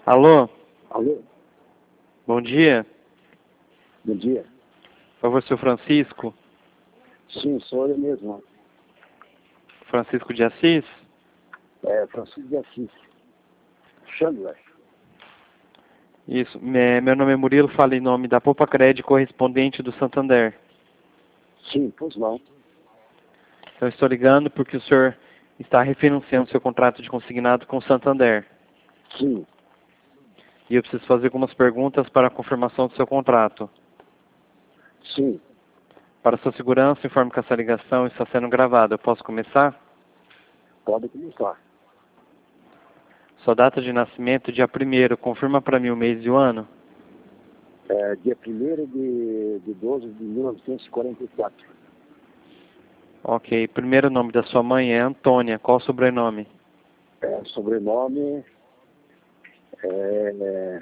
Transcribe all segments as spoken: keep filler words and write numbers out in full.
Alô, Alô? bom dia. Bom dia. Por favor, seu Francisco. Sim, sou eu mesmo. Francisco de Assis? É, Francisco de Assis. Chandler. Isso. Me- Meu nome é Murilo, falo em nome da Poupa Cred, correspondente do Santander. Sim, pois não. Eu estou ligando porque o senhor está refinanciando seu contrato de consignado com o Santander. Sim, E eu preciso fazer algumas perguntas para a confirmação do seu contrato. sim. Para sua segurança, informe que essa ligação está sendo gravada. Eu posso começar? Pode começar. Sua data de nascimento, dia primeiro. Confirma para mim o mês e o ano. É, dia primeiro de, de doze de mil novecentos e quarenta e quatro. Ok. Primeiro nome da sua mãe é Antônia. Qual o sobrenome? É, sobrenome é,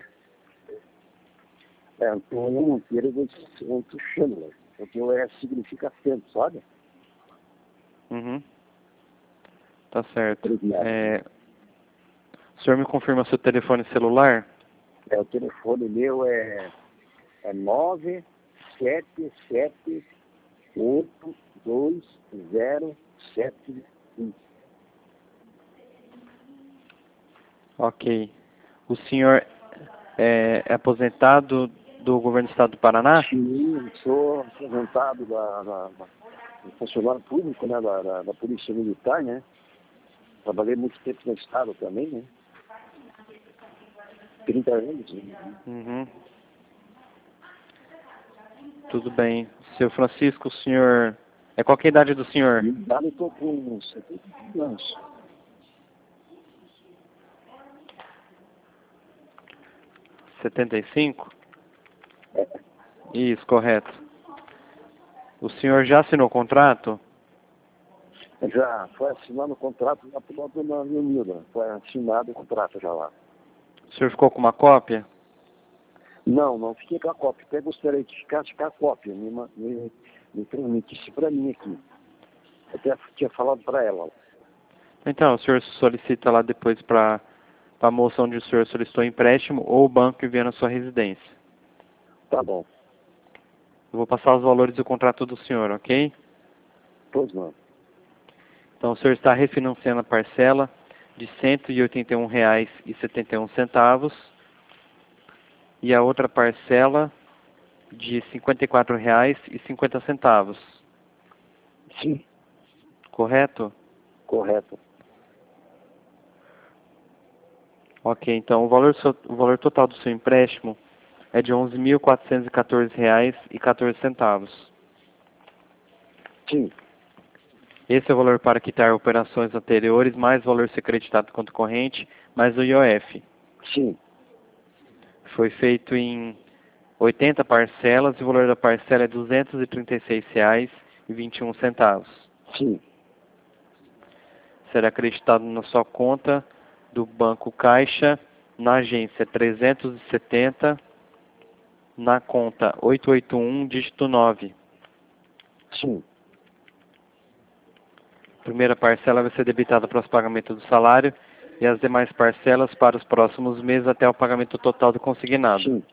é Antônio Monteiro dos Santos Chandler. Porque é significa centro, sabe? Uhum. Tá certo. Obrigado. É, o senhor me confirma seu telefone celular? É, o telefone meu é, é nove sete sete oito dois zero sete um. Ok. O senhor é, é aposentado do governo do estado do Paraná? Sim, sou aposentado da, da, da funcionário público, né, da, da, da Polícia Militar, né? Trabalhei muito tempo no Estado também, né? trinta anos. Né? Uhum. Tudo bem. Seu Francisco, o senhor... É qual que é a idade do senhor? E idade eu estou com setenta e cinco anos. setenta e cinco? É, Isso, correto. O senhor já assinou o contrato? já foi assinado o contrato lá pela dona Leonilda. Foi assinado o contrato já lá. O senhor ficou com uma cópia? Não, não fiquei com a cópia. Até gostaria que ficasse com a cópia. Me, ma- me, me transmitisse para mim aqui. Até tinha falado para ela. Então, o senhor solicita lá depois para a moça onde o senhor solicitou empréstimo ou o banco envia na sua residência. Tá bom. Eu vou passar os valores do contrato do senhor, ok? Pois não. Então, o senhor está refinanciando a parcela de cento e oitenta e um reais e setenta e um centavos e a outra parcela de cinquenta e quatro reais e cinquenta centavos, Sim, correto? correto. Ok, então o valor, so- o valor total do seu empréstimo é de onze mil quatrocentos e quatorze reais e quatorze centavos. Sim, Esse é o valor para quitar operações anteriores, mais o valor ser creditado conta corrente, mais o I O F. sim, Foi feito em oitenta parcelas e o valor da parcela é duzentos e trinta e seis reais e vinte e um centavos. sim. Será acreditado na sua conta do Banco Caixa, na agência trezentos e setenta, na conta oitocentos e oitenta e um, dígito nove. Sim, A primeira parcela vai ser debitada para os pagamentos do salário e as demais parcelas para os próximos meses até o pagamento total do consignado. sim,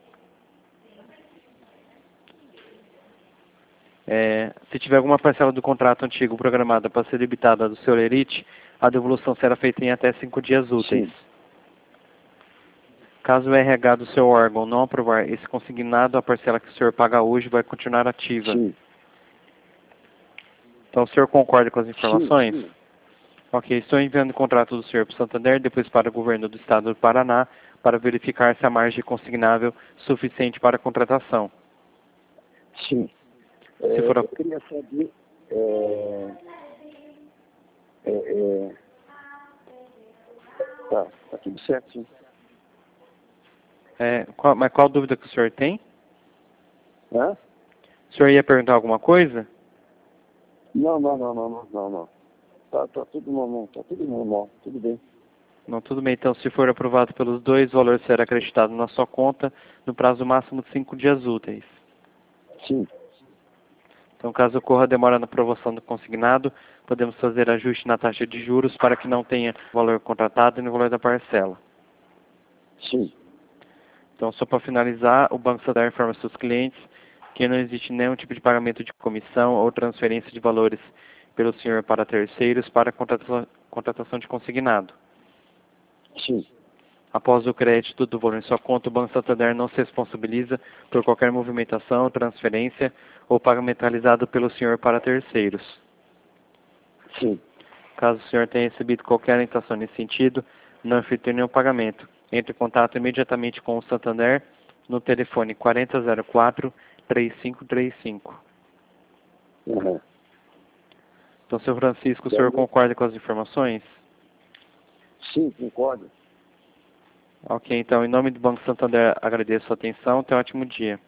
É, se tiver alguma parcela do contrato antigo programada para ser debitada do seu lerite, a devolução será feita em até cinco dias úteis. sim, Caso o R H do seu órgão não aprovar esse consignado, a parcela que o senhor paga hoje vai continuar ativa. sim, Então, o senhor concorda com as sim, informações? sim. Ok, estou enviando o contrato do senhor para o Santander, depois para o governo do estado do Paraná, para verificar se a margem consignável suficiente para a contratação. Sim. Se É, for a... eu queria saber, é, é, é, tá, tá tudo certo, sim. é, qual, mas qual dúvida que o senhor tem? Hã? O senhor ia perguntar alguma coisa? Não, não, não, não, não, não, não. Tá, tá tudo normal, tá tudo normal, tudo bem. Não, tudo bem. Então, se for aprovado pelos dois, o valor será acreditado na sua conta no prazo máximo de cinco dias úteis. Sim, Então, caso ocorra demora na aprovação do consignado, podemos fazer ajuste na taxa de juros para que não tenha valor contratado e no valor da parcela. sim. Então, só para finalizar, o Banco Santander informa seus clientes que não existe nenhum tipo de pagamento de comissão ou transferência de valores pelo senhor para terceiros para contratação, contratação de consignado. Sim. Após o crédito do valor em sua conta, o Banco Santander não se responsabiliza por qualquer movimentação, transferência ou pagamento realizado pelo senhor para terceiros. Sim. Caso o senhor tenha recebido qualquer orientação nesse sentido, não efetue nenhum pagamento. Entre em contato imediatamente com o Santander no telefone quarenta zero quatro, três cinco três cinco. Uhum. Então, senhor Francisco, o senhor concorda com as informações? Sim, concordo. Ok, então, em nome do Banco Santander, agradeço a sua atenção. Tenha um ótimo dia.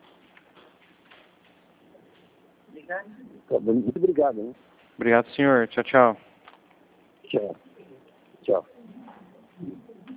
Tá bom. Muito obrigado, hein? Obrigado, senhor. Tchau, tchau. Tchau. Tchau.